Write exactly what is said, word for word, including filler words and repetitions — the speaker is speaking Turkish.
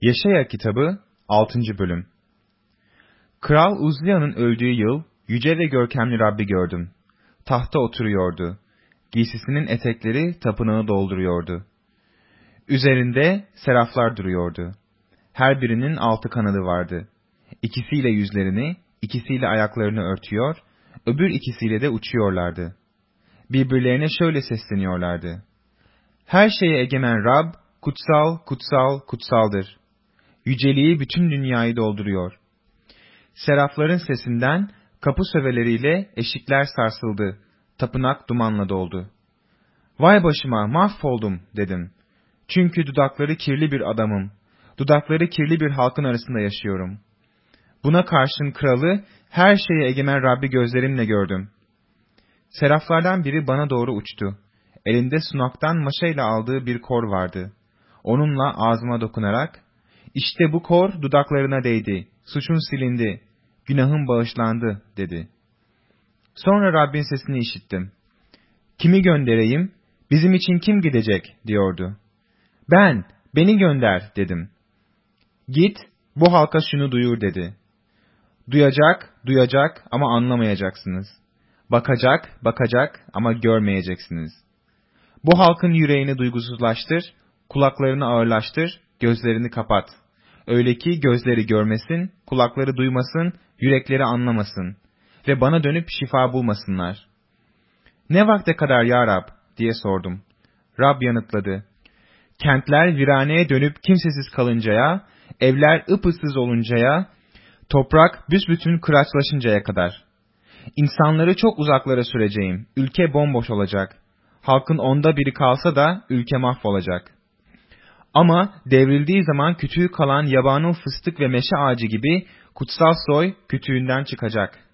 Yeşaya kitabı altıncı bölüm. Kral Uzziya'nın öldüğü yıl yüce ve görkemli Rabbi gördüm. Tahta oturuyordu. Giysisinin etekleri tapınağı dolduruyordu. Üzerinde seraflar duruyordu. Her birinin altı kanadı vardı. İkisiyle yüzlerini, ikisiyle ayaklarını örtüyor, öbür ikisiyle de uçuyorlardı. Birbirlerine şöyle sesleniyorlardı: Her şeye egemen Rab, kutsal, kutsal, kutsaldır. Yüceliği bütün dünyayı dolduruyor. Serafların sesinden kapı söveleriyle eşikler sarsıldı, tapınak dumanla doldu. Vay başıma, mahvoldum dedim. Çünkü dudakları kirli bir adamım, dudakları kirli bir halkın arasında yaşıyorum. Buna karşın kralı, her şeye egemen Rabbi gözlerimle gördüm. Seraflardan biri bana doğru uçtu. Elinde sunaktan maşayla aldığı bir kor vardı. Onunla ağzıma dokunarak, İşte bu kor dudaklarına değdi, suçun silindi, günahın bağışlandı dedi. Sonra Rabbin sesini işittim. Kimi göndereyim, bizim için kim gidecek diyordu. Ben, beni gönder dedim. Git, bu halka şunu duyur dedi. Duyacak, duyacak ama anlamayacaksınız. Bakacak, bakacak ama görmeyeceksiniz. Bu halkın yüreğini duygusuzlaştır, kulaklarını ağırlaştır, gözlerini kapat. Öyle ki gözleri görmesin, kulakları duymasın, yürekleri anlamasın ve bana dönüp şifa bulmasınlar. Ne vakte kadar ya Rab diye sordum. Rab yanıtladı. Kentler viraneye dönüp kimsesiz kalıncaya, evler ıpıssız oluncaya, toprak büsbütün kıraçlaşıncaya kadar. İnsanları çok uzaklara süreceğim, ülke bomboş olacak. Halkın onda biri kalsa da ülke mahvolacak. Ama devrildiği zaman kütüğü kalan yabanıl fıstık ve meşe ağacı gibi kutsal soy kütüğünden çıkacak.